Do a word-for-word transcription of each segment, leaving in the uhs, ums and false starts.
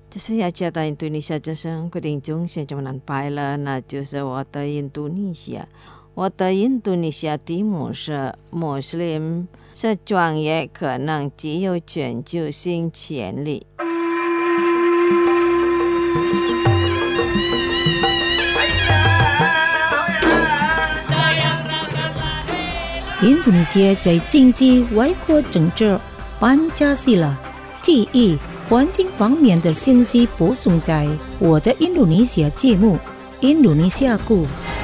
这是雅加达印度尼西亚之声，各位听众现在们拜了，那就是我的印度尼西亚。我的印度尼西亚题目是穆斯林是专业可能具有全球性潜力。 印度尼西亚在经济、外国政治、班加西拉、记忆、环境方面的信息播送在我的印度尼西亚节目《印度尼西亚故》。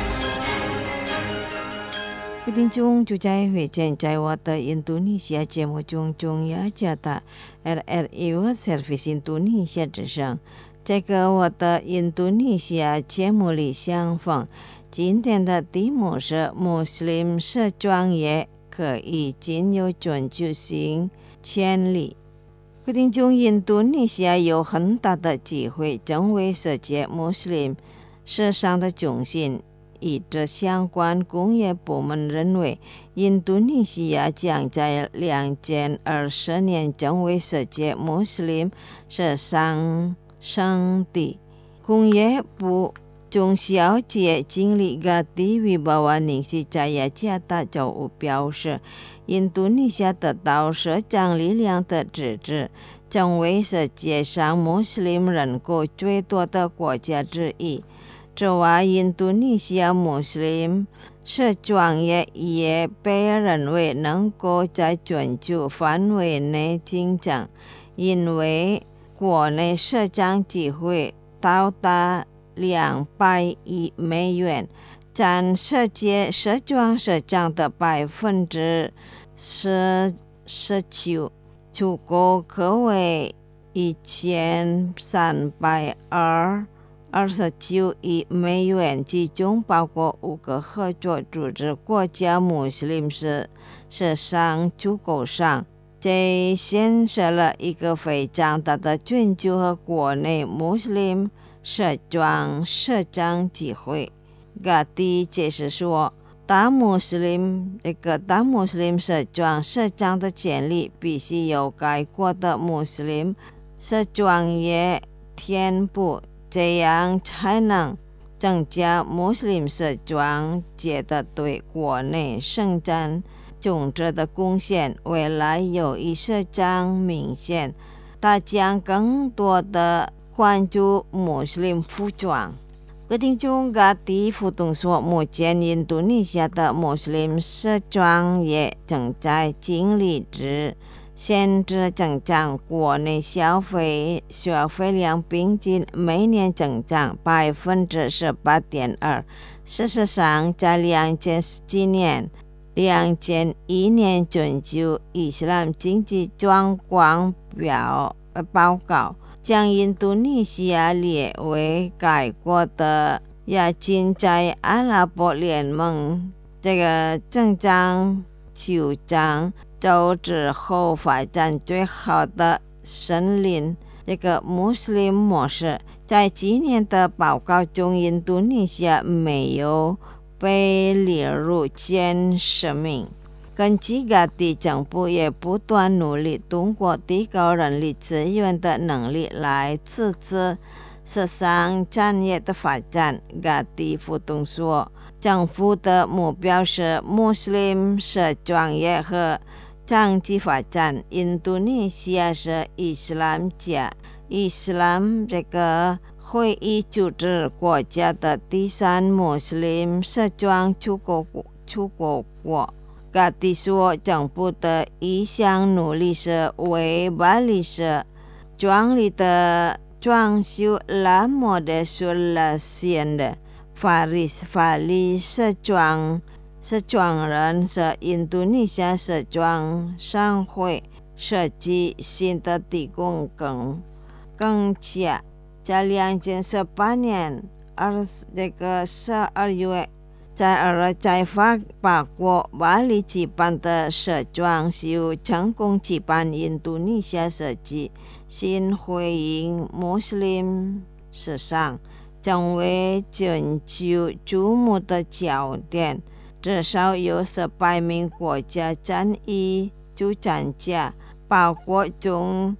各位听众，就在会见在我的印度尼西亚节目中，中雅加达 R R U Service 印度尼西亚之声，这个我的印度尼西亚节目里相逢。今天的题目是穆斯林是专业可以具有全球性潜力。各位听众，印度尼西亚有很大的机会成为世界穆斯林市场的中心。与这相关工业部门认为，印度尼西亚将在两千二十年成为世界穆斯林市场圣地。工业部中小企业经理个地位巴瓦宁西在雅加达就表示，印度尼西亚得到市场力量的支持，成为世界上穆斯林人口最多的国家之一。此外，印度尼西亚穆斯林是专业也被认为能够在全球范围内竞争，因为国内市场机会到达两百亿美元，占世界时装市场的百分之十十九，出口可为一千三百二二十九亿美元，其中包括五个合作组织国家穆斯林是市场出口商。这显示了一个非常大的全球和国内穆斯林市场市场机会。嘎迪解释说，大穆斯林一个大穆斯林市场市场的潜力必须由该国的穆斯林是专业填补，这样才能增加穆斯林市场界的对国内生产总值的贡献。未来有一市场明显，它将更多的关注穆斯林服装。各听众嘎迪互动说，目前印度尼西亚的穆斯林时装业正在经历着限制增长，国内消费消费量平均每年增长百分之十八点二。事实上，在两千十七年、两千一年全球伊斯兰经济状况表报告将印度尼西亚列为该国的亚经在阿拉伯联盟这个增长酋长走之后发展最好的森林这个穆斯林模式。在今年的报告中，印度尼西亚没有被列入前十名。根据各地政府也不断努力通过提高人力资源的能力来支持时尚产业的发展。各地互动说，政府的目标是穆斯林是专业和长期发展。印度尼西亚是伊斯兰教伊斯兰这个会议组织国家的第三穆斯林时装出口出口国。各地说，政府的一项努力是为巴黎市庄里的装修拉莫的苏拉线的法律法律时装时装人是印度尼西亚时装商会设计新的提供更更加在两千十八年二这个十二月，在二在法法国巴黎举办的时装秀成功举办印度尼西亚设计新回应穆斯林时尚，成为全球瞩目的焦点。至少有十八名国家参与主参加，包括中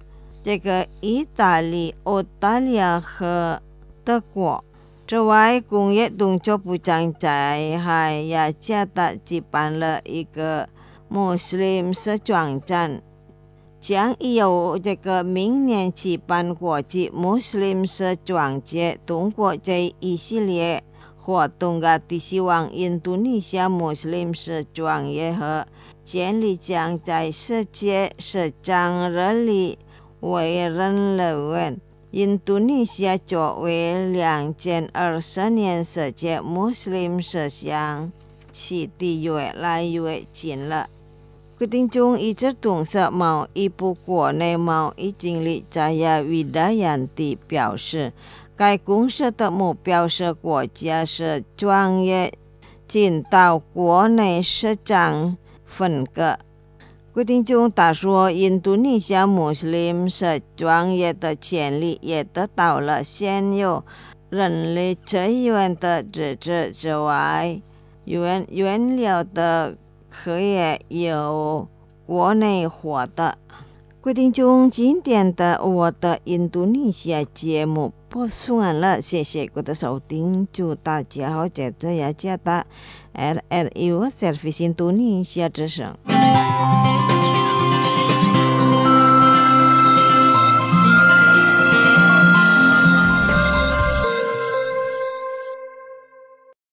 这个意大利、澳大利亚和德国。此外，工业动作部长在还雅加达举办了一个穆斯林时装展，将由这个明年举办国际穆斯林时装节。通过这一系列活动啊，希望印度尼西亚穆斯林时装业和建立将在世界时装热里为人乐园。印度尼西亚作为两千二十年世界穆斯林思想其地越来越近了。决定中一直同时贸易部国内贸易经理扎亚维达yan蒂表示，该公司的目标是国家时装业进到国内市场份额。决定中他说，印度尼西亚穆斯林时装业的潜力也得到了现有人力资源的支持之外，原原料的可以由国内获得。决定中今天的我的印度尼西亚节目播送完了，谢谢各位的收听，祝大家好，接着要加大 R R U Service 印度尼西亚之声。